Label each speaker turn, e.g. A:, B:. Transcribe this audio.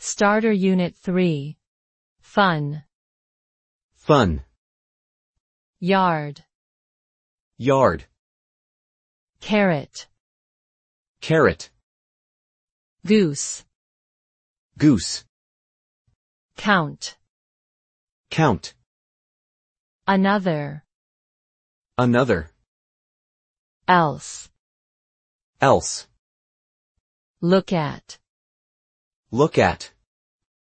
A: Starter Unit 3. Fun.
B: Fun.
A: Yard.
B: Yard.
A: Carrot.
B: Carrot.
A: Goose.
B: Goose.
A: Count.
B: Count.
A: Another.
B: Another.
A: Else.
B: Else.
A: Look at.
B: Look at.